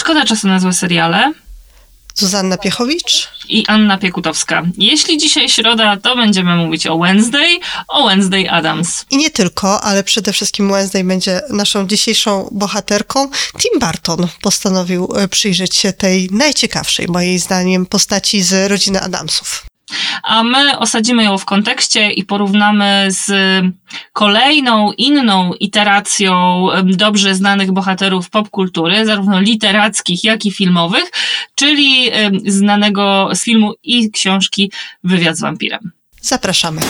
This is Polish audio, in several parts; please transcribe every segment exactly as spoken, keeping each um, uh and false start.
Szkoda czasu na złe seriale. Zuzanna Piechowicz i Anna Piekutowska. Jeśli dzisiaj środa, to będziemy mówić o Wednesday, o Wednesday Addams. I nie tylko, ale przede wszystkim Wednesday będzie naszą dzisiejszą bohaterką. Tim Burton postanowił przyjrzeć się tej najciekawszej, moim zdaniem, postaci z rodziny Addamsów. A my osadzimy ją w kontekście i porównamy z kolejną, inną iteracją dobrze znanych bohaterów popkultury, zarówno literackich, jak i filmowych, czyli znanego z filmu i książki Wywiad z wampirem. Zapraszamy.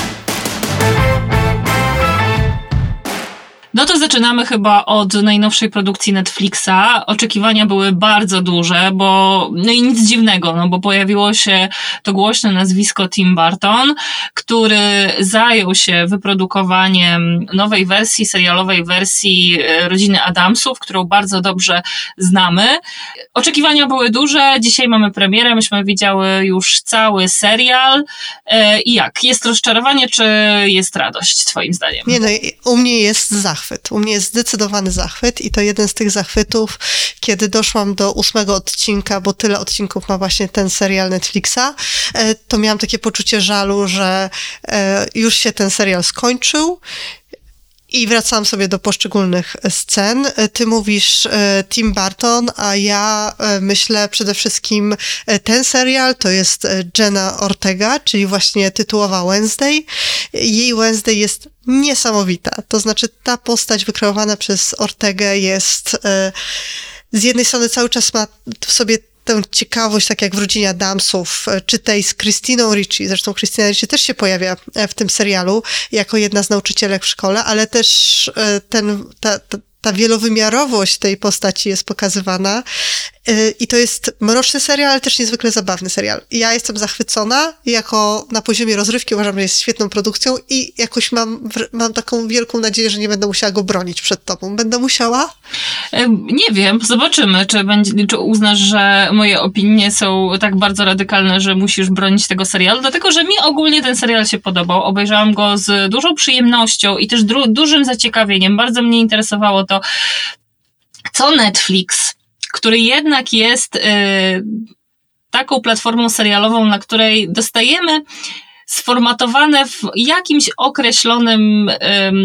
No to zaczynamy chyba od najnowszej produkcji Netflixa. Oczekiwania były bardzo duże, bo no i nic dziwnego, no bo pojawiło się to głośne nazwisko Tim Burton, który zajął się wyprodukowaniem nowej wersji, serialowej wersji Rodziny Addamsów, którą bardzo dobrze znamy. Oczekiwania były duże, dzisiaj mamy premierę, myśmy widziały już cały serial. I jak? Jest rozczarowanie, czy jest radość, twoim zdaniem? Nie no, u mnie jest zachwyt. U mnie jest zdecydowany zachwyt i to jeden z tych zachwytów, kiedy doszłam do ósmego odcinka, bo tyle odcinków ma właśnie ten serial Netflixa, to miałam takie poczucie żalu, że już się ten serial skończył. I wracałam sobie do poszczególnych scen. Ty mówisz Tim Burton, a ja myślę przede wszystkim ten serial to jest Jenna Ortega, czyli właśnie tytułowa Wednesday. Jej Wednesday jest niesamowita. To znaczy ta postać wykreowana przez Ortegę jest z jednej strony cały czas ma w sobie tę ciekawość, tak jak w Rodzinie Addamsów, czy tej z Christiną Ricci. Zresztą Christina Ricci też się pojawia w tym serialu jako jedna z nauczycielek w szkole, ale też ten, ta, ta, ta wielowymiarowość tej postaci jest pokazywana. I to jest mroczny serial, ale też niezwykle zabawny serial. Ja jestem zachwycona, jako na poziomie rozrywki uważam, że jest świetną produkcją i jakoś mam, mam taką wielką nadzieję, że nie będę musiała go bronić przed tobą. Będę musiała? Nie wiem, zobaczymy, czy, będzie, czy uznasz, że moje opinie są tak bardzo radykalne, że musisz bronić tego serialu, dlatego, że mi ogólnie ten serial się podobał. Obejrzałam go z dużą przyjemnością i też du- dużym zaciekawieniem. Bardzo mnie interesowało to, co Netflix, który jednak jest y, taką platformą serialową, na której dostajemy sformatowane w jakimś określonym y,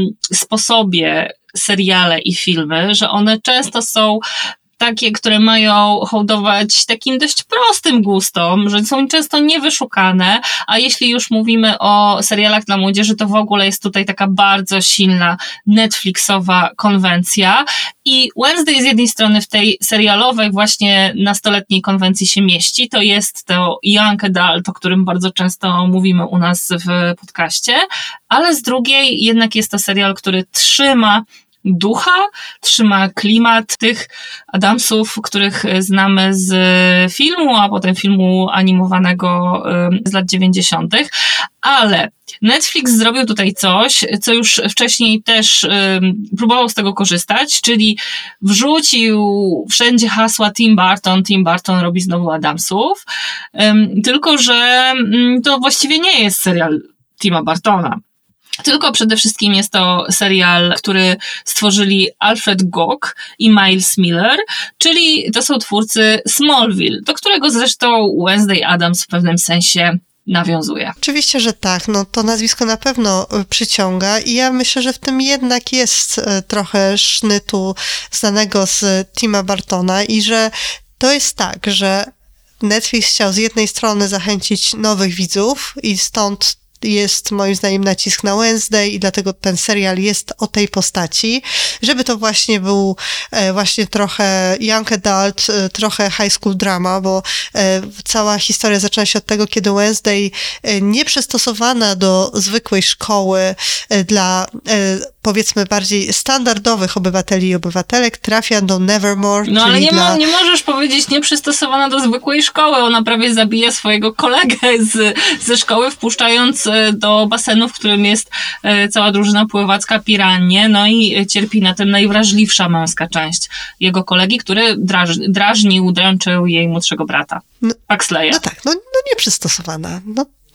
sposobie seriale i filmy, że one często są takie, które mają hołdować takim dość prostym gustom, że są często niewyszukane, a jeśli już mówimy o serialach dla młodzieży, to w ogóle jest tutaj taka bardzo silna Netflixowa konwencja i Wednesday z jednej strony w tej serialowej właśnie nastoletniej konwencji się mieści, to jest to young adult, o którym bardzo często mówimy u nas w podcaście, ale z drugiej jednak jest to serial, który trzyma ducha, trzyma klimat tych Addamsów, których znamy z filmu, a potem filmu animowanego z lat dziewięćdziesiątych. Ale Netflix zrobił tutaj coś, co już wcześniej też um, próbował z tego korzystać, czyli wrzucił wszędzie hasła Tim Burton, Tim Burton robi znowu Addamsów, um, tylko że um, to właściwie nie jest serial Tima Burtona. Tylko przede wszystkim jest to serial, który stworzyli Alfred Gough i Miles Miller, czyli to są twórcy Smallville, do którego zresztą Wednesday Addams w pewnym sensie nawiązuje. Oczywiście, że tak. No to nazwisko na pewno przyciąga i ja myślę, że w tym jednak jest trochę sznytu znanego z Tima Burtona i że to jest tak, że Netflix chciał z jednej strony zachęcić nowych widzów i stąd jest moim zdaniem nacisk na Wednesday i dlatego ten serial jest o tej postaci, żeby to właśnie był e, właśnie trochę young adult, e, trochę high school drama, bo e, cała historia zaczyna się od tego, kiedy Wednesday e, nieprzystosowana do zwykłej szkoły e, dla e, powiedzmy bardziej standardowych obywateli i obywatelek trafia do Nevermore. No czyli ale nie, dla... ma, nie możesz powiedzieć nieprzystosowana do zwykłej szkoły, ona prawie zabija swojego kolegę z, ze szkoły, wpuszczając do basenu, w którym jest cała drużyna pływacka Pirannie, no i cierpi na tym najwrażliwsza męska część jego kolegi, który draż, drażnił, dręczył jej młodszego brata, no, Paxleya. No tak, no, no nieprzystosowana. No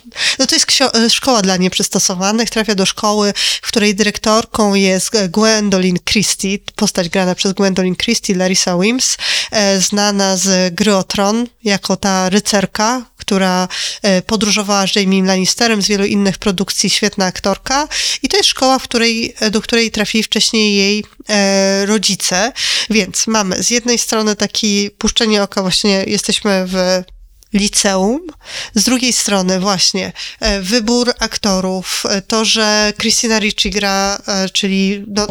no to jest ksio- szkoła dla nieprzystosowanych, trafia do szkoły, w której dyrektorką jest Gwendolyn Christie, postać grana przez Gwendolyn Christie, Larissa Wims, znana z Gry o Tron, jako ta rycerka, która podróżowała z Jamie Lannisterem, z wielu innych produkcji, świetna aktorka. I to jest szkoła, w której, do której trafili wcześniej jej e, rodzice. Więc mamy z jednej strony taki puszczenie oka, właśnie jesteśmy w liceum, z drugiej strony właśnie e, wybór aktorów, e, to, że Christina Ricci gra, e, czyli no,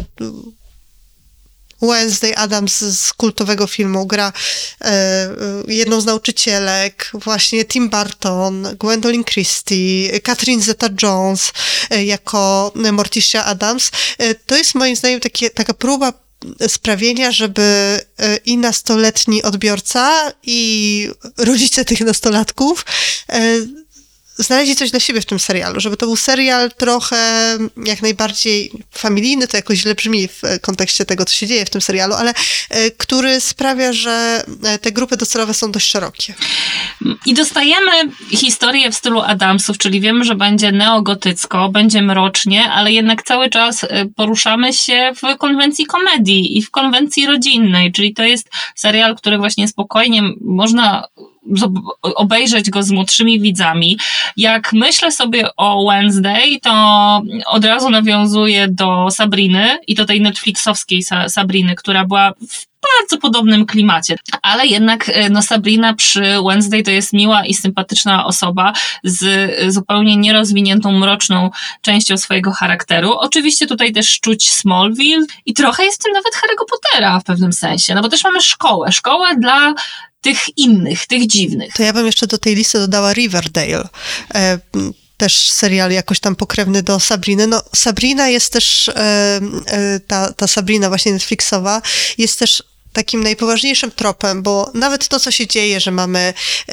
Wednesday Addams z kultowego filmu gra e, jedną z nauczycielek, właśnie Tim Burton, Gwendolyn Christie, Catherine Zeta-Jones e, jako Morticia Addams. E, to jest moim zdaniem takie, taka próba sprawienia, żeby e, i nastoletni odbiorca, i rodzice tych nastolatków e, znaleźli coś dla siebie w tym serialu, żeby to był serial trochę jak najbardziej familijny, to jakoś źle brzmi w kontekście tego, co się dzieje w tym serialu, ale który sprawia, że te grupy docelowe są dość szerokie. I dostajemy historię w stylu Addamsów, czyli wiemy, że będzie neogotycko, będzie mrocznie, ale jednak cały czas poruszamy się w konwencji komedii i w konwencji rodzinnej, czyli to jest serial, który właśnie spokojnie można obejrzeć go z młodszymi widzami. Jak myślę sobie o Wednesday, to od razu nawiązuję do Sabriny i do tej netflixowskiej Sabriny, która była w bardzo podobnym klimacie. Ale jednak no, Sabrina przy Wednesday to jest miła i sympatyczna osoba z zupełnie nierozwiniętą, mroczną częścią swojego charakteru. Oczywiście tutaj też czuć Smallville i trochę jest w tym nawet Harry'ego Pottera w pewnym sensie, no bo też mamy szkołę. Szkołę dla tych innych, tych dziwnych. To ja bym jeszcze do tej listy dodała Riverdale. E, też serial jakoś tam pokrewny do Sabriny. No, Sabrina jest też, e, e, ta, ta Sabrina właśnie Netflixowa, jest też takim najpoważniejszym tropem, bo nawet to, co się dzieje, że mamy e,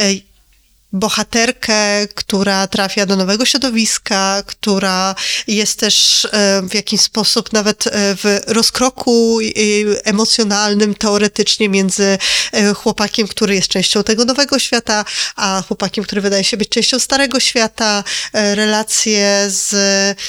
bohaterkę, która trafia do nowego środowiska, która jest też w jakiś sposób nawet w rozkroku emocjonalnym, teoretycznie między chłopakiem, który jest częścią tego nowego świata, a chłopakiem, który wydaje się być częścią starego świata, relacje z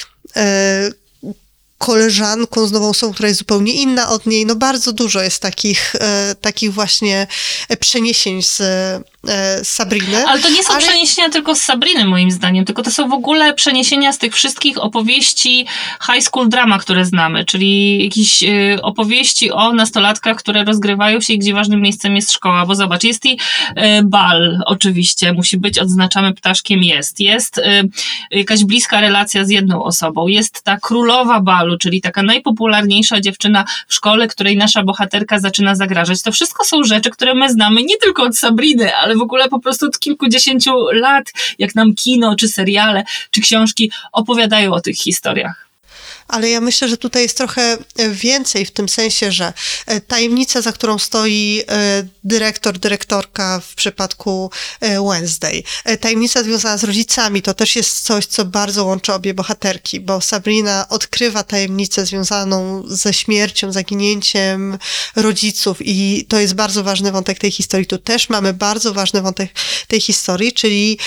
koleżanką, z nową osobą, która jest zupełnie inna od niej. No bardzo dużo jest takich, e, takich właśnie przeniesień z e, Sabriny. Ale to nie są ale... przeniesienia tylko z Sabriny, moim zdaniem, tylko to są w ogóle przeniesienia z tych wszystkich opowieści high school drama, które znamy, czyli jakieś y, opowieści o nastolatkach, które rozgrywają się i gdzie ważnym miejscem jest szkoła, bo zobacz, jest i y, bal, oczywiście, musi być, odznaczamy ptaszkiem, jest. Jest y, jakaś bliska relacja z jedną osobą, jest ta królowa balu, czyli taka najpopularniejsza dziewczyna w szkole, której nasza bohaterka zaczyna zagrażać. To wszystko są rzeczy, które my znamy nie tylko od Sabriny, ale w ogóle po prostu od kilkudziesięciu lat, jak nam kino, czy seriale, czy książki opowiadają o tych historiach. Ale ja myślę, że tutaj jest trochę więcej w tym sensie, że tajemnica, za którą stoi dyrektor, dyrektorka w przypadku Wednesday, tajemnica związana z rodzicami, to też jest coś, co bardzo łączy obie bohaterki, bo Sabrina odkrywa tajemnicę związaną ze śmiercią, zaginięciem rodziców i to jest bardzo ważny wątek tej historii. Tu też mamy bardzo ważny wątek tej historii, czyli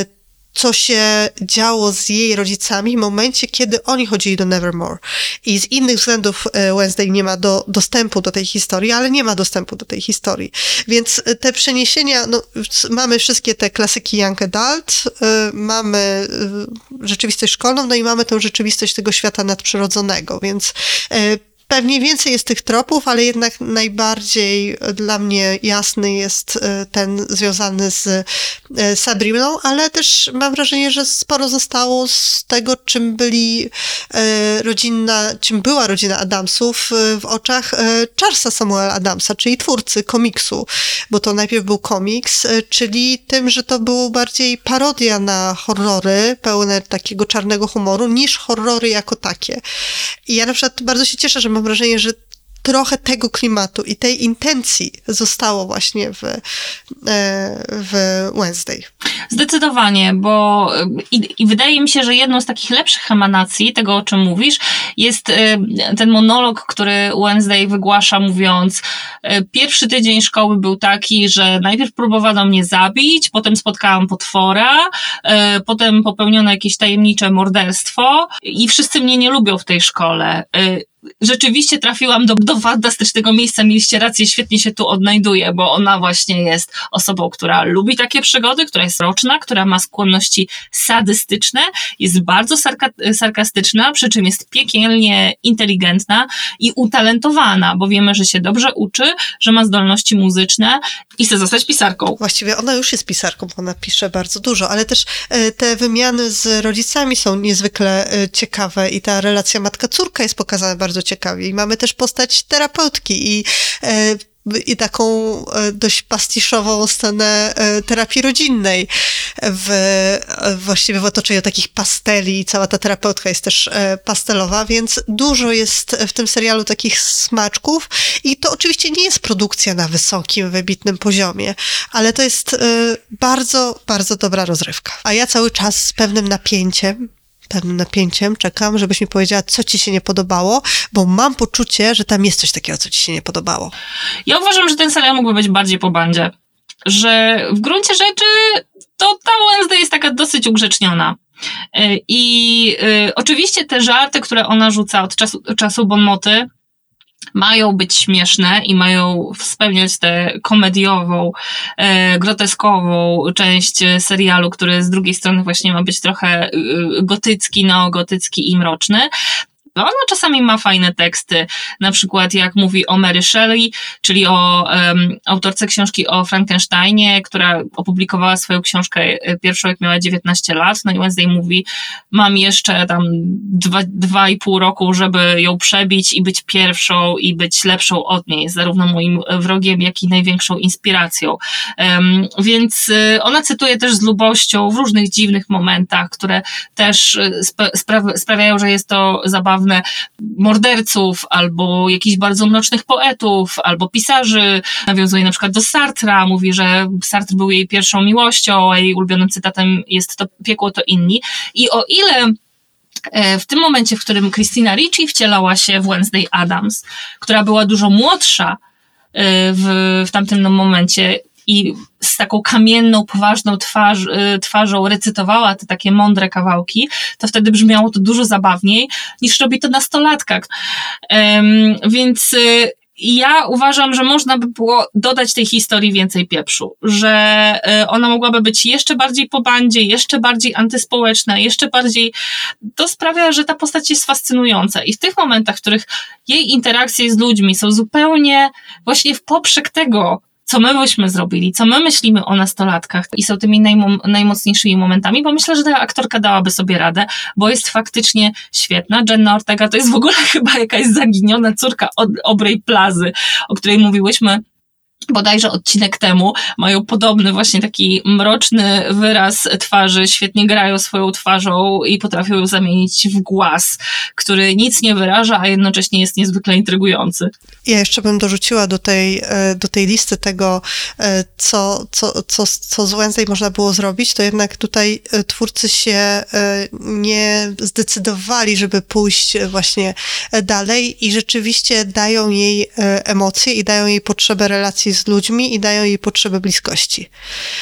co się działo z jej rodzicami w momencie, kiedy oni chodzili do Nevermore. I z innych względów Wednesday nie ma do, dostępu do tej historii, ale nie ma dostępu do tej historii. Więc te przeniesienia, no, mamy wszystkie te klasyki young adult, y, mamy y, rzeczywistość szkolną, no i mamy tę rzeczywistość tego świata nadprzyrodzonego, więc y, pewnie więcej jest tych tropów, ale jednak najbardziej dla mnie jasny jest ten związany z Sabriną, ale też mam wrażenie, że sporo zostało z tego, czym byli rodzinna, czym była rodzina Addamsów w oczach Charlesa Samuela Addamsa, czyli twórcy komiksu, bo to najpierw był komiks, czyli tym, że to było bardziej parodia na horrory, pełne takiego czarnego humoru, niż horrory jako takie. I ja na przykład bardzo się cieszę, że mam wrażenie, że trochę tego klimatu i tej intencji zostało właśnie w, w Wednesday. Zdecydowanie, bo i, i wydaje mi się, że jedną z takich lepszych emanacji tego, o czym mówisz, jest ten monolog, który Wednesday wygłasza, mówiąc: pierwszy tydzień szkoły był taki, że najpierw próbowano mnie zabić, potem spotkałam potwora, potem popełniono jakieś tajemnicze morderstwo i wszyscy mnie nie lubią w tej szkole. Rzeczywiście trafiłam do, do fantastycznego miejsca, mieliście rację, świetnie się tu odnajduję, bo ona właśnie jest osobą, która lubi takie przygody, która jest roczna, która ma skłonności sadystyczne, jest bardzo sarka- sarkastyczna, przy czym jest piekielnie inteligentna i utalentowana, bo wiemy, że się dobrze uczy, że ma zdolności muzyczne i chce zostać pisarką. Właściwie ona już jest pisarką, ona pisze bardzo dużo, ale też te wymiany z rodzicami są niezwykle ciekawe i ta relacja matka-córka jest pokazana bardzo bardzo ciekawie. I mamy też postać terapeutki i, i taką dość pastiszową scenę terapii rodzinnej w, właściwie w otoczeniu takich pasteli. Cała ta terapeutka jest też pastelowa, więc dużo jest w tym serialu takich smaczków i to oczywiście nie jest produkcja na wysokim, wybitnym poziomie, ale to jest bardzo, bardzo dobra rozrywka. A ja cały czas z pewnym napięciem pewnym napięciem czekam, żebyś mi powiedziała, co ci się nie podobało, bo mam poczucie, że tam jest coś takiego, co ci się nie podobało. Ja uważam, że ten serial mógłby być bardziej po bandzie. Że w gruncie rzeczy to ta Wednesday jest taka dosyć ugrzeczniona. I y, oczywiście te żarty, które ona rzuca od czasu, od czasu bon moty, mają być śmieszne i mają spełniać tę komediową, e, groteskową część serialu, który z drugiej strony właśnie ma być trochę e, gotycki, neogotycki i mroczny. No, ona czasami ma fajne teksty, na przykład jak mówi o Mary Shelley, czyli o um, autorce książki o Frankensteinie, która opublikowała swoją książkę pierwszą, jak miała dziewiętnaście lat. No i Wednesday mówi, mam jeszcze tam dwa, dwa i pół roku, żeby ją przebić i być pierwszą i być lepszą od niej, zarówno moim wrogiem, jak i największą inspiracją. Um, więc ona cytuje też z lubością w różnych dziwnych momentach, które też sp- spra- sprawiają, że jest to zabawne, morderców, albo jakichś bardzo mrocznych poetów, albo pisarzy. Nawiązuje na przykład do Sartra, mówi, że Sartre był jej pierwszą miłością, a jej ulubionym cytatem jest to piekło to inni. I o ile w tym momencie, w którym Christina Ricci wcielała się w Wednesday Addams, która była dużo młodsza w, w tamtym momencie i z taką kamienną, poważną twarz, twarzą recytowała te takie mądre kawałki, to wtedy brzmiało to dużo zabawniej, niż robi to nastolatka. Um, więc y, ja uważam, że można by było dodać tej historii więcej pieprzu, że y, ona mogłaby być jeszcze bardziej po bandzie, jeszcze bardziej antyspołeczna, jeszcze bardziej... To sprawia, że ta postać jest fascynująca i w tych momentach, w których jej interakcje z ludźmi są zupełnie właśnie w poprzek tego, co my byśmy zrobili, co my myślimy o nastolatkach i są tymi najmo- najmocniejszymi momentami, bo myślę, że ta aktorka dałaby sobie radę, bo jest faktycznie świetna. Jenna Ortega to jest w ogóle chyba jakaś zaginiona córka od Aubrey Plazy, o której mówiłyśmy bodajże odcinek temu, mają podobny właśnie taki mroczny wyraz twarzy, świetnie grają swoją twarzą i potrafią ją zamienić w głaz, który nic nie wyraża, a jednocześnie jest niezwykle intrygujący. Ja jeszcze bym dorzuciła do tej, do tej listy tego, co, co, co, co z Wednesday można było zrobić, to jednak tutaj twórcy się nie zdecydowali, żeby pójść właśnie dalej i rzeczywiście dają jej emocje i dają jej potrzebę relacji z ludźmi i dają jej potrzebę bliskości.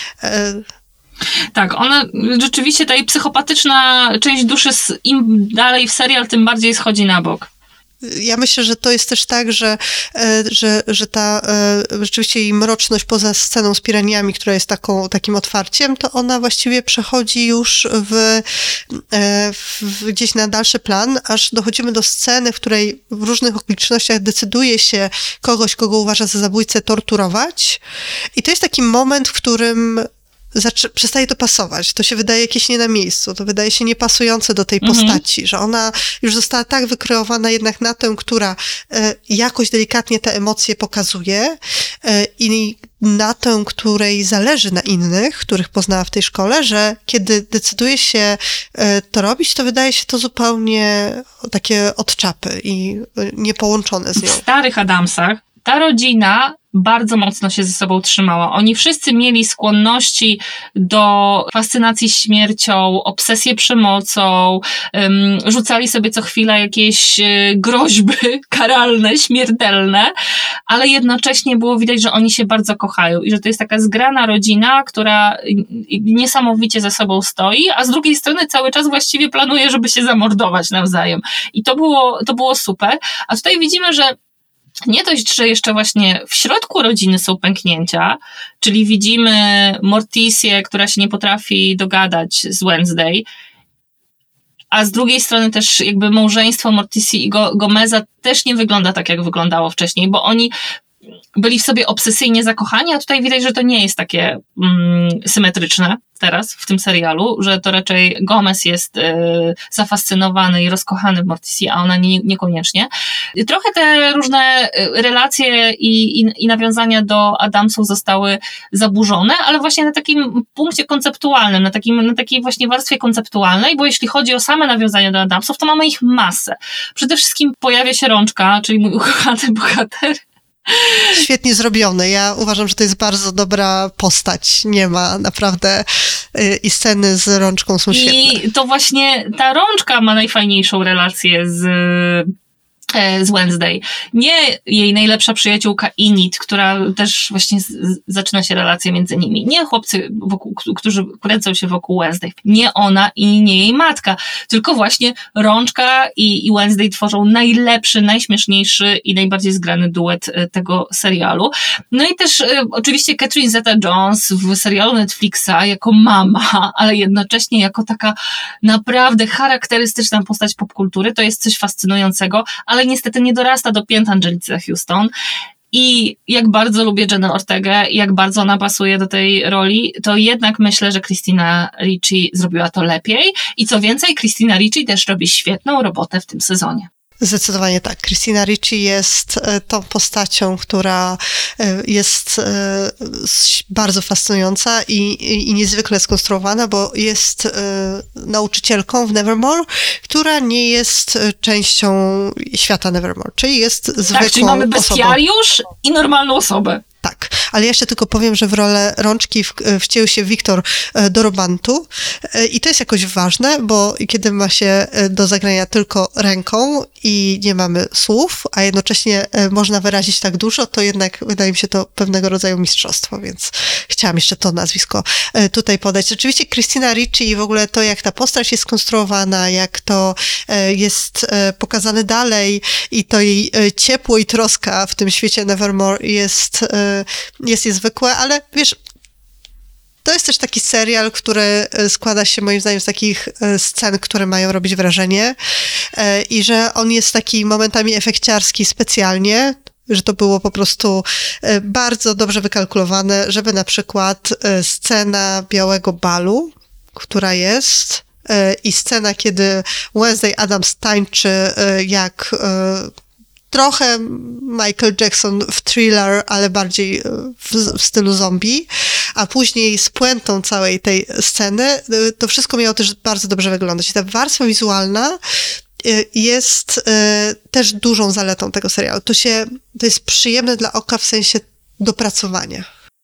Tak, ona rzeczywiście, ta jej psychopatyczna część duszy, im dalej w serial, tym bardziej schodzi na bok. Ja myślę, że to jest też tak, że, że, że ta rzeczywiście jej mroczność poza sceną z piraniami, która jest taką, takim otwarciem, to ona właściwie przechodzi już w, w, gdzieś na dalszy plan, aż dochodzimy do sceny, w której w różnych okolicznościach decyduje się kogoś, kogo uważa za zabójcę, torturować. I to jest taki moment, w którym zaczy- przestaje to pasować. To się wydaje jakieś nie na miejscu, to wydaje się niepasujące do tej mhm. postaci, że ona już została tak wykreowana jednak na tę, która e, jakoś delikatnie te emocje pokazuje e, i na tę, której zależy na innych, których poznała w tej szkole, że kiedy decyduje się e, to robić, to wydaje się to zupełnie takie od czapy i e, niepołączone z nią. W starych Addamsach ta rodzina bardzo mocno się ze sobą trzymała. Oni wszyscy mieli skłonności do fascynacji śmiercią, obsesję przemocą, um, rzucali sobie co chwila jakieś y, groźby karalne, śmiertelne, ale jednocześnie było widać, że oni się bardzo kochają i że to jest taka zgrana rodzina, która niesamowicie ze sobą stoi, a z drugiej strony cały czas właściwie planuje, żeby się zamordować nawzajem. I to było, to było super. A tutaj widzimy, że nie dość, że jeszcze właśnie w środku rodziny są pęknięcia, czyli widzimy Morticię, która się nie potrafi dogadać z Wednesday, a z drugiej strony też jakby małżeństwo Morticia i Gomeza też nie wygląda tak, jak wyglądało wcześniej, bo oni byli w sobie obsesyjnie zakochani, a tutaj widać, że to nie jest takie mm, symetryczne teraz w tym serialu, że to raczej Gomez jest y, zafascynowany i rozkochany w Morticia, a ona nie, niekoniecznie. Trochę te różne relacje i, i, i nawiązania do Addamsów zostały zaburzone, ale właśnie na takim punkcie konceptualnym, na, takim, na takiej właśnie warstwie konceptualnej, bo jeśli chodzi o same nawiązania do Addamsów, to mamy ich masę. Przede wszystkim pojawia się Rączka, czyli mój ukochany bohater. Świetnie zrobiony. Ja uważam, że to jest bardzo dobra postać. Nie ma naprawdę yy, i sceny z Rączką są świetne. I to właśnie ta Rączka ma najfajniejszą relację z z Wednesday. Nie jej najlepsza przyjaciółka Enid, która też właśnie z, z, zaczyna się relacja między nimi. Nie chłopcy, wokół, którzy kręcą się wokół Wednesday. Nie ona i nie jej matka. Tylko właśnie Rączka i, i Wednesday tworzą najlepszy, najśmieszniejszy i najbardziej zgrany duet tego serialu. No i też y, oczywiście Catherine Zeta-Jones w serialu Netflixa jako mama, ale jednocześnie jako taka naprawdę charakterystyczna postać popkultury. To jest coś fascynującego, ale niestety nie dorasta do pięt Angelice Houston. I jak bardzo lubię Jennę Ortegę i jak bardzo ona pasuje do tej roli, to jednak myślę, że Christina Ricci zrobiła to lepiej. I co więcej, Christina Ricci też robi świetną robotę w tym sezonie. Zdecydowanie tak. Christina Ricci jest tą postacią, która jest bardzo fascynująca i, i niezwykle skonstruowana, bo jest nauczycielką w Nevermore, która nie jest częścią świata Nevermore, czyli jest zwykłą Tak, czyli mamy bestiariusz osobą. I normalną osobę. Tak, ale ja jeszcze tylko powiem, że w rolę Rączki w, wcięł się Wiktor Dorobantu i to jest jakoś ważne, bo kiedy ma się do zagrania tylko ręką i nie mamy słów, a jednocześnie można wyrazić tak dużo, to jednak wydaje mi się to pewnego rodzaju mistrzostwo, więc chciałam jeszcze to nazwisko tutaj podać. Rzeczywiście Christina Ricci i w ogóle to, jak ta postać jest skonstruowana, jak to jest pokazane dalej i to jej ciepło i troska w tym świecie Nevermore jest jest niezwykłe, ale wiesz, to jest też taki serial, który składa się moim zdaniem z takich scen, które mają robić wrażenie i że on jest taki momentami efekciarski specjalnie, że to było po prostu bardzo dobrze wykalkulowane, żeby na przykład scena Białego Balu, która jest, i scena, kiedy Wednesday Addams tańczy jak trochę Michael Jackson w Thriller, ale bardziej w, w stylu zombie, a później z puentą całej tej sceny, to wszystko miało też bardzo dobrze wyglądać. I ta warstwa wizualna jest też dużą zaletą tego serialu. To się, to jest przyjemne dla oka w sensie dopracowania.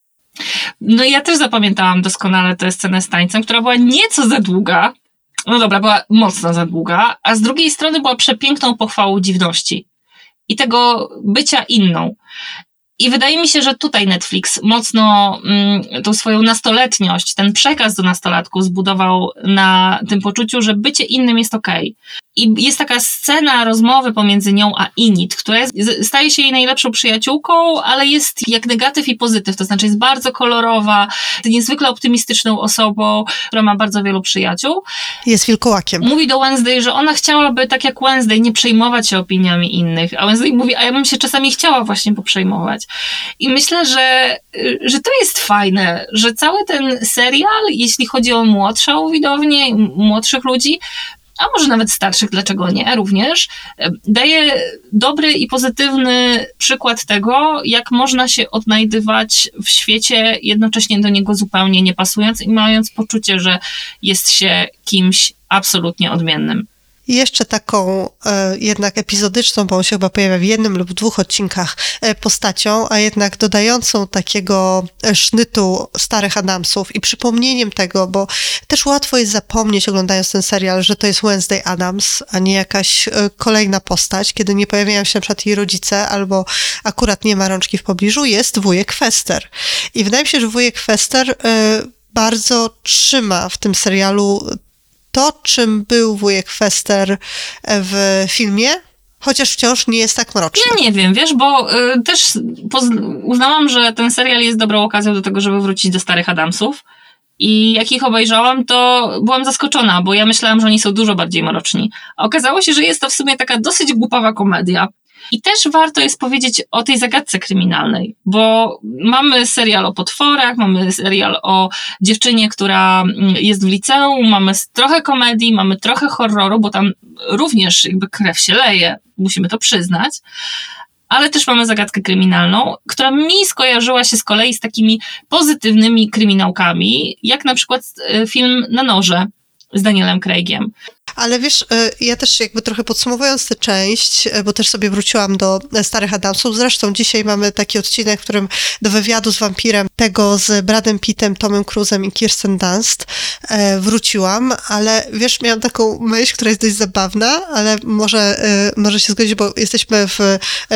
No ja też zapamiętałam doskonale tę scenę z tańcem, która była nieco za długa. No dobra, była mocno za długa, a z drugiej strony była przepiękną pochwałą dziwności i tego bycia inną. I wydaje mi się, że tutaj Netflix mocno mm, tą swoją nastoletniość, ten przekaz do nastolatków zbudował na tym poczuciu, że bycie innym jest okej. I jest taka scena rozmowy pomiędzy nią a Enid, która jest, staje się jej najlepszą przyjaciółką, ale jest jak negatyw i pozytyw, to znaczy jest bardzo kolorowa, niezwykle optymistyczną osobą, która ma bardzo wielu przyjaciół. Jest wilkołakiem. Mówi do Wednesday, że ona chciałaby, tak jak Wednesday, nie przejmować się opiniami innych, a Wednesday mówi, a ja bym się czasami chciała właśnie poprzejmować. oglądać. I myślę, że, że to jest fajne, że cały ten serial, jeśli chodzi o młodszą widownię, młodszych ludzi, a może nawet starszych, dlaczego nie, również, daje dobry i pozytywny przykład tego, jak można się odnajdywać w świecie, jednocześnie do niego zupełnie nie pasując i mając poczucie, że jest się kimś absolutnie odmiennym. I jeszcze taką e, jednak epizodyczną, bo on się chyba pojawia w jednym lub dwóch odcinkach, e, postacią, a jednak dodającą takiego sznytu starych Addamsów i przypomnieniem tego, bo też łatwo jest zapomnieć, oglądając ten serial, że to jest Wednesday Addams, a nie jakaś e, kolejna postać, kiedy nie pojawiają się na przykład jej rodzice, albo akurat nie ma rączki w pobliżu, jest wujek Fester. I wydaje mi się, że wujek Fester e, bardzo trzyma w tym serialu to, czym był wujek Fester w filmie, chociaż wciąż nie jest tak mroczny. Ja nie wiem, wiesz, bo y, też poz- uznałam, że ten serial jest dobrą okazją do tego, żeby wrócić do starych Addamsów. I jak ich obejrzałam, to byłam zaskoczona, bo ja myślałam, że oni są dużo bardziej mroczni. A okazało się, że jest to w sumie taka dosyć głupawa komedia. I też warto jest powiedzieć o tej zagadce kryminalnej, bo mamy serial o potworach, mamy serial o dziewczynie, która jest w liceum, mamy trochę komedii, mamy trochę horroru, bo tam również jakby krew się leje, musimy to przyznać, ale też mamy zagadkę kryminalną, która mi skojarzyła się z kolei z takimi pozytywnymi kryminałkami, jak na przykład film Na noże z Danielem Craigiem. Ale wiesz, ja też jakby trochę podsumowując tę część, bo też sobie wróciłam do starych Addamsów, zresztą dzisiaj mamy taki odcinek, w którym do wywiadu z wampirem, tego z Bradem Pittem, Tomem Cruise'em i Kirsten Dunst wróciłam, ale wiesz, miałam taką myśl, która jest dość zabawna, ale może, może się zgodzić, bo jesteśmy w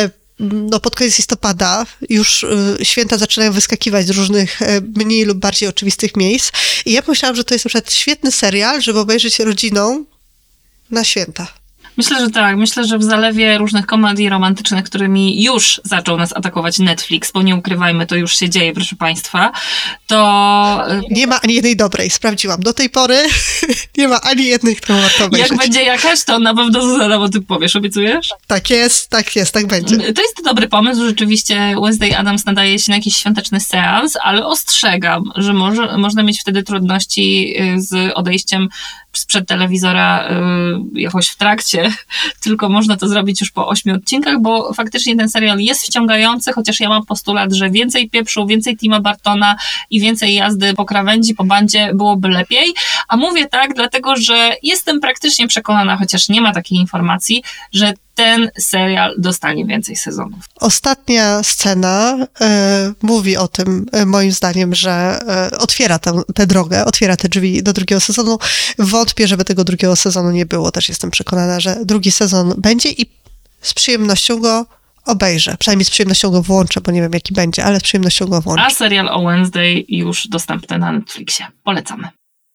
no pod koniec listopada już y, święta zaczynają wyskakiwać z różnych y, mniej lub bardziej oczywistych miejsc i ja pomyślałam, że to jest na przykład świetny serial, żeby obejrzeć rodziną na święta. Myślę, że tak. Myślę, że w zalewie różnych komedii romantycznych, którymi już zaczął nas atakować Netflix, bo nie ukrywajmy, to już się dzieje, proszę państwa, to... Nie ma ani jednej dobrej, sprawdziłam. Do tej pory nie ma ani jednej, którą warto obejrzeć. Jak będzie jakaś, to na pewno Zuzana o tym powiesz, obiecujesz? Tak jest, tak jest, tak będzie. To jest dobry pomysł, rzeczywiście Wednesday Addams nadaje się na jakiś świąteczny seans, ale ostrzegam, że może, można mieć wtedy trudności z odejściem sprzed telewizora y, jakoś w trakcie, tylko można to zrobić już po ośmiu odcinkach, bo faktycznie ten serial jest wciągający, chociaż ja mam postulat, że więcej pieprzu, więcej Tima Burtona i więcej jazdy po krawędzi, po bandzie byłoby lepiej, a mówię tak dlatego, że jestem praktycznie przekonana, chociaż nie ma takiej informacji, że ten serial dostanie więcej sezonów. Ostatnia scena y, mówi o tym, y, moim zdaniem, że y, otwiera tę, tę drogę, otwiera te drzwi do drugiego sezonu. Wątpię, żeby tego drugiego sezonu nie było. Też jestem przekonana, że drugi sezon będzie i z przyjemnością go obejrzę. Przynajmniej z przyjemnością go włączę, bo nie wiem, jaki będzie, ale z przyjemnością go włączę. A serial o Wednesday już dostępny na Netflixie. Polecamy.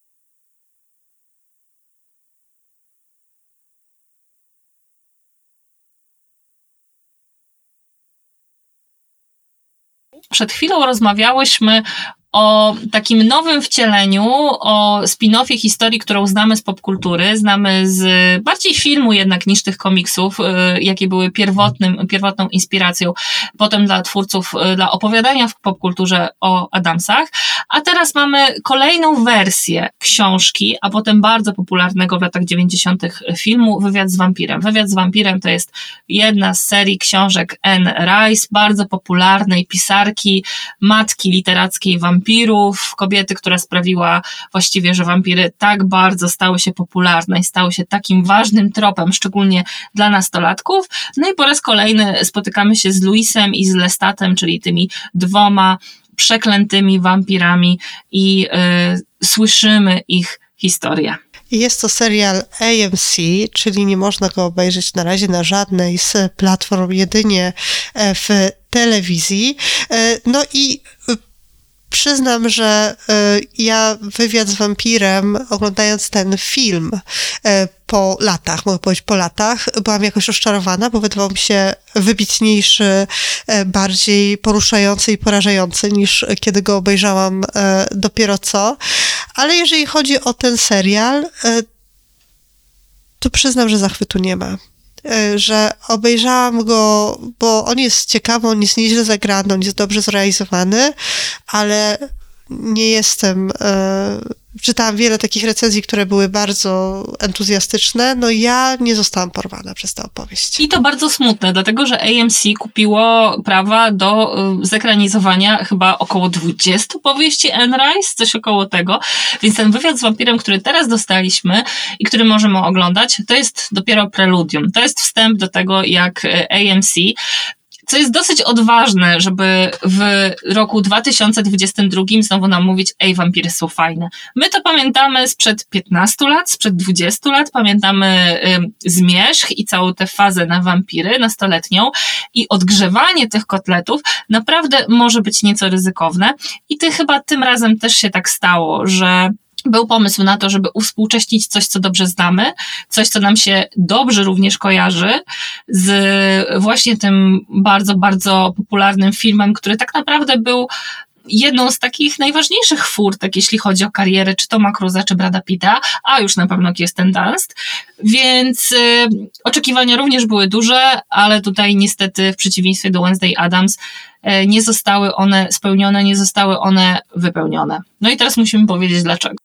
Przed chwilą rozmawiałyśmy o takim nowym wcieleniu, o spin-offie historii, którą znamy z popkultury, znamy z bardziej filmu jednak niż tych komiksów, jakie były pierwotnym, pierwotną inspiracją potem dla twórców, dla opowiadania w popkulturze o Addamsach. A teraz mamy kolejną wersję książki, a potem bardzo popularnego w latach dziewięćdziesiątych filmu Wywiad z wampirem. Wywiad z wampirem to jest jedna z serii książek Anne Rice, bardzo popularnej pisarki, matki literackiej wampirów, wampirów, kobiety, która sprawiła właściwie, że wampiry tak bardzo stały się popularne i stały się takim ważnym tropem, szczególnie dla nastolatków. No i po raz kolejny spotykamy się z Louisem i z Lestatem, czyli tymi dwoma przeklętymi wampirami i yy, słyszymy ich historię. Jest to serial A M C, czyli nie można go obejrzeć na razie na żadnej z platform, jedynie w telewizji. No i przyznam, że ja Wywiad z wampirem, oglądając ten film po latach, mogę powiedzieć po latach, byłam jakoś rozczarowana, bo wydawał mi się wybitniejszy, bardziej poruszający i porażający niż kiedy go obejrzałam dopiero co. Ale jeżeli chodzi o ten serial, to przyznam, że zachwytu nie ma. że obejrzałam go, bo on jest ciekawy, on jest nieźle zagrany, on jest dobrze zrealizowany, ale nie jestem... Czytałam wiele takich recenzji, które były bardzo entuzjastyczne, no ja nie zostałam porwana przez tę opowieść. I to bardzo smutne, dlatego że A M C kupiło prawa do zekranizowania chyba około dwudziestu powieści Anne Rice, coś około tego, więc ten wywiad z wampirem, który teraz dostaliśmy i który możemy oglądać, to jest dopiero preludium. To jest wstęp do tego, jak A M C, co jest dosyć odważne, żeby w roku dwa tysiące dwudziestym drugim znowu nam mówić, ej, wampiry są fajne. My to pamiętamy sprzed piętnastu lat, sprzed dwudziestu lat, pamiętamy y, Zmierzch i całą tę fazę na wampiry nastoletnią i odgrzewanie tych kotletów naprawdę może być nieco ryzykowne i ty chyba tym razem też się tak stało, że był pomysł na to, żeby uwspółcześnić coś, co dobrze znamy, coś, co nam się dobrze również kojarzy z właśnie tym bardzo, bardzo popularnym filmem, który tak naprawdę był jedną z takich najważniejszych furtek, jeśli chodzi o karierę, czy Toma Cruise'a, czy Brada Pitta, a już na pewno Kirsten Dunst. Więc y, oczekiwania również były duże, ale tutaj niestety w przeciwieństwie do Wednesday Addams y, nie zostały one spełnione, nie zostały one wypełnione. No i teraz musimy powiedzieć dlaczego.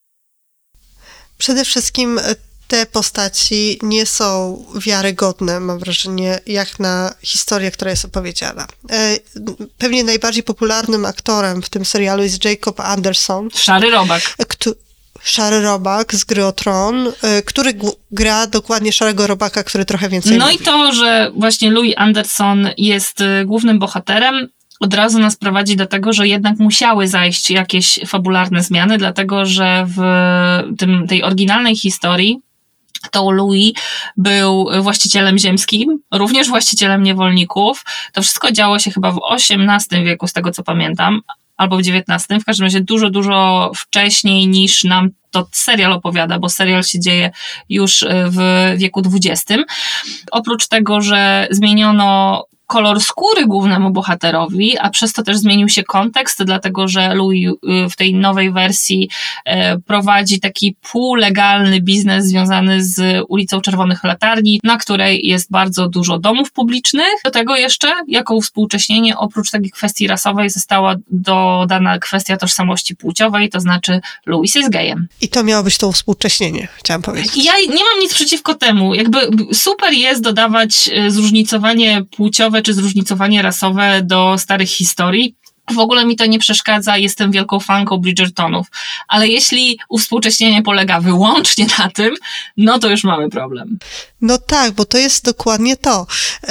Przede wszystkim te postaci nie są wiarygodne, mam wrażenie, jak na historię, która jest opowiedziana. Pewnie najbardziej popularnym aktorem w tym serialu jest Jacob Anderson. Szary robak. Kto, szary robak z gry o Tron, który g- gra dokładnie szarego robaka, który trochę więcej No mówi. I to, że właśnie Louis Anderson jest głównym bohaterem, od razu nas prowadzi do tego, że jednak musiały zajść jakieś fabularne zmiany, dlatego że w tym, tej oryginalnej historii to Louis był właścicielem ziemskim, również właścicielem niewolników. To wszystko działo się chyba w osiemnastym wieku, z tego co pamiętam, albo w dziewiętnastym, w każdym razie dużo, dużo wcześniej niż nam to serial opowiada, bo serial się dzieje już w wieku dwudziestym. Oprócz tego, że zmieniono kolor skóry głównemu bohaterowi, a przez to też zmienił się kontekst, dlatego że Louis w tej nowej wersji prowadzi taki półlegalny biznes związany z ulicą Czerwonych Latarni, na której jest bardzo dużo domów publicznych. Do tego jeszcze, jako uwspółcześnienie, oprócz takiej kwestii rasowej została dodana kwestia tożsamości płciowej, to znaczy Louis jest gejem. I to miało być to uwspółcześnienie, chciałam powiedzieć. Ja nie mam nic przeciwko temu. Jakby super jest dodawać zróżnicowanie płciowe czy zróżnicowanie rasowe do starych historii. W ogóle mi to nie przeszkadza, jestem wielką fanką Bridgertonów, ale jeśli uwspółcześnienie polega wyłącznie na tym, no to już mamy problem. No tak, bo to jest dokładnie to.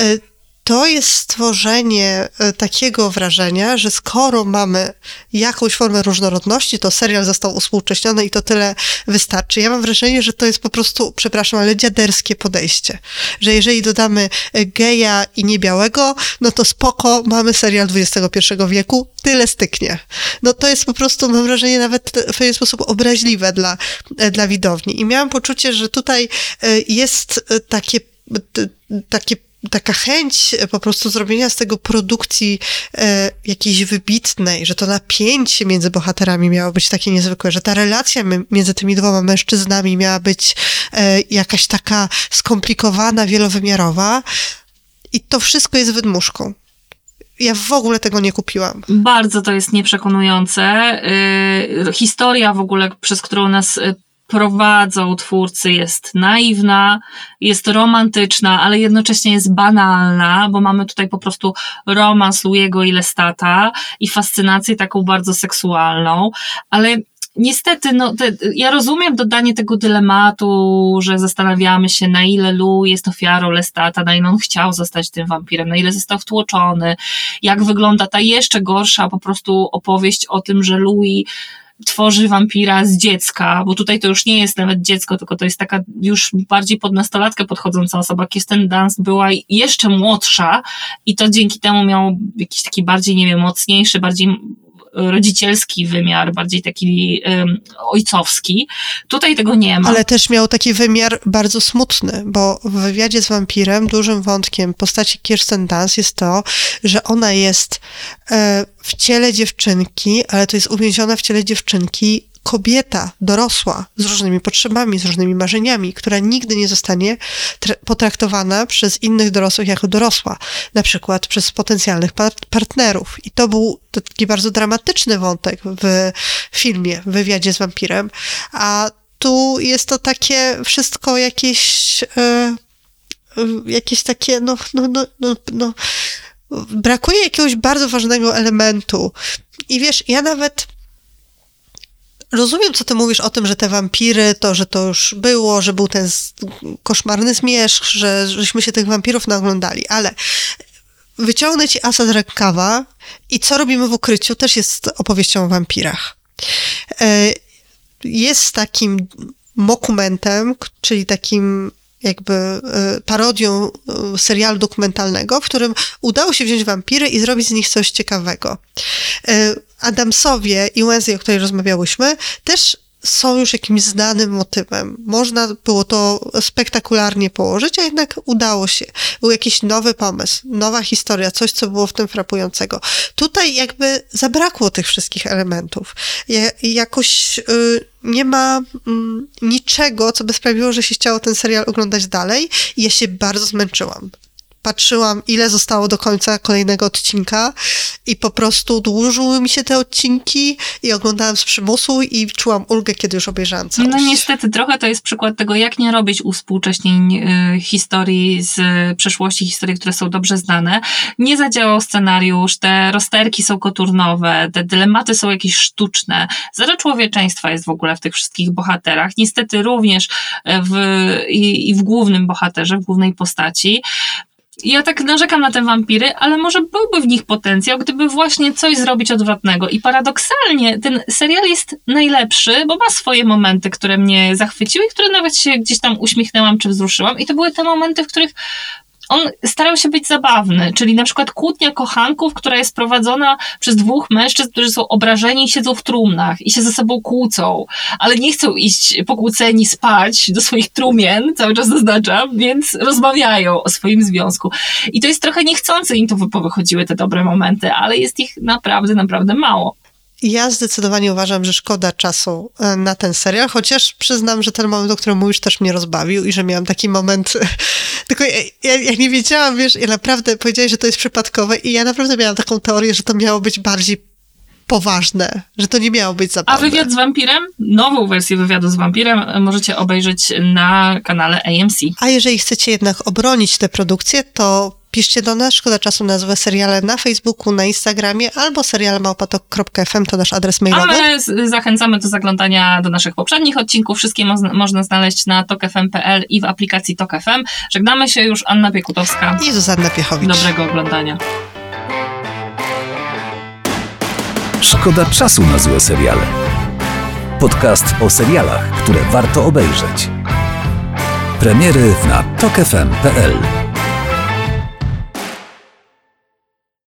To jest stworzenie takiego wrażenia, że skoro mamy jakąś formę różnorodności, to serial został uwspółcześniony i to tyle wystarczy. Ja mam wrażenie, że to jest po prostu, przepraszam, ale dziaderskie podejście. Że jeżeli dodamy geja i niebiałego, no to spoko, mamy serial dwudziestego pierwszego wieku, tyle styknie. No to jest po prostu, mam wrażenie, nawet w pewien sposób obraźliwe dla, dla widowni. I miałam poczucie, że tutaj jest takie, takie taka chęć po prostu zrobienia z tego produkcji e, jakiejś wybitnej, że to napięcie między bohaterami miało być takie niezwykłe, że ta relacja my, między tymi dwoma mężczyznami miała być e, jakaś taka skomplikowana, wielowymiarowa i to wszystko jest wydmuszką. Ja w ogóle tego nie kupiłam. Bardzo to jest nieprzekonujące. Yy, historia w ogóle, przez którą nas prowadzą twórcy, jest naiwna, jest romantyczna, ale jednocześnie jest banalna, bo mamy tutaj po prostu romans Louiego i Lestata i fascynację taką bardzo seksualną, ale niestety, no, te, ja rozumiem dodanie tego dylematu, że zastanawiamy się, na ile Louis jest ofiarą Lestata, na ile on chciał zostać tym wampirem, na ile został wtłoczony, jak wygląda ta jeszcze gorsza po prostu opowieść o tym, że Louis tworzy wampira z dziecka, bo tutaj to już nie jest nawet dziecko, tylko to jest taka już bardziej pod nastolatkę podchodząca osoba. Kirsten Dunst była jeszcze młodsza i to dzięki temu miał jakiś taki bardziej, nie wiem, mocniejszy, bardziej rodzicielski wymiar, bardziej taki um, ojcowski. Tutaj tego nie ma. Ale też miał taki wymiar bardzo smutny, bo w wywiadzie z wampirem dużym wątkiem postaci Kirsten Dunst jest to, że ona jest e, w ciele dziewczynki, ale to jest uwięziona w ciele dziewczynki, kobieta dorosła, z różnymi potrzebami, z różnymi marzeniami, która nigdy nie zostanie tra- potraktowana przez innych dorosłych jako dorosła, na przykład przez potencjalnych par- partnerów. I to był taki bardzo dramatyczny wątek w filmie, w wywiadzie z wampirem, a tu jest to takie wszystko jakieś, e, jakieś takie, no, no, no, no, no, brakuje jakiegoś bardzo ważnego elementu. I wiesz, ja nawet rozumiem, co ty mówisz o tym, że te wampiry, to, że to już było, że był ten koszmarny zmierzch, że żeśmy się tych wampirów naoglądali, ale wyciągnę ci asa z rękawa i Co robimy w ukryciu też jest opowieścią o wampirach. Jest takim mokumentem, czyli takim jakby parodią serialu dokumentalnego, w którym udało się wziąć wampiry i zrobić z nich coś ciekawego. Adamsowie i Wednesday, o której rozmawiałyśmy, też są już jakimś znanym motywem. Można było to spektakularnie położyć, a jednak udało się. Był jakiś nowy pomysł, nowa historia, coś, co było w tym frapującego. Tutaj jakby zabrakło tych wszystkich elementów. Jakoś y, nie ma y, niczego, co by sprawiło, że się chciało ten serial oglądać dalej i ja się bardzo zmęczyłam. Patrzyłam, ile zostało do końca kolejnego odcinka i po prostu dłużyły mi się te odcinki i oglądałam z przymusu i czułam ulgę, kiedy już obejrzałam całość. No niestety, trochę to jest przykład tego, jak nie robić uwspółcześnień y, historii z przeszłości, historii, które są dobrze znane. Nie zadziałał scenariusz, te rozterki są koturnowe, te dylematy są jakieś sztuczne. Zero człowieczeństwa jest w ogóle w tych wszystkich bohaterach. Niestety również w, i, i w głównym bohaterze, w głównej postaci. Ja tak narzekam na te wampiry, ale może byłby w nich potencjał, gdyby właśnie coś zrobić odwrotnego. I paradoksalnie ten serial jest najlepszy, bo ma swoje momenty, które mnie zachwyciły i które nawet się gdzieś tam uśmiechnęłam czy wzruszyłam. I to były te momenty, w których on starał się być zabawny, czyli na przykład kłótnia kochanków, która jest prowadzona przez dwóch mężczyzn, którzy są obrażeni i siedzą w trumnach i się ze sobą kłócą, ale nie chcą iść pokłóceni spać do swoich trumien, cały czas zaznaczam, więc rozmawiają o swoim związku. I to jest trochę niechcący im to powychodziły te dobre momenty, ale jest ich naprawdę, naprawdę mało. Ja zdecydowanie uważam, że szkoda czasu na ten serial, chociaż przyznam, że ten moment, o którym mówisz, też mnie rozbawił i że miałam taki moment, tylko ja, ja, ja nie wiedziałam, wiesz, ja naprawdę powiedziałeś, że to jest przypadkowe i ja naprawdę miałam taką teorię, że to miało być bardziej poważne, że to nie miało być zabawne. A wywiad z wampirem? Nową wersję wywiadu z wampirem możecie obejrzeć na kanale A M C. A jeżeli chcecie jednak obronić tę produkcję, to piszcie do nas, szkoda czasu nazwę seriale na Facebooku, na Instagramie albo serial małpatok kropka f m to nasz adres mailowy. A my zachęcamy do zaglądania do naszych poprzednich odcinków. Wszystkie mo- można znaleźć na tok f m kropka p l i w aplikacji Tok F M. Żegnamy się już, Anna Piekutowska i Zuzanna Piechowicz. Dobrego oglądania. Szkoda czasu na złe seriale. Podcast o serialach, które warto obejrzeć. Premiery na tok f m kropka p l.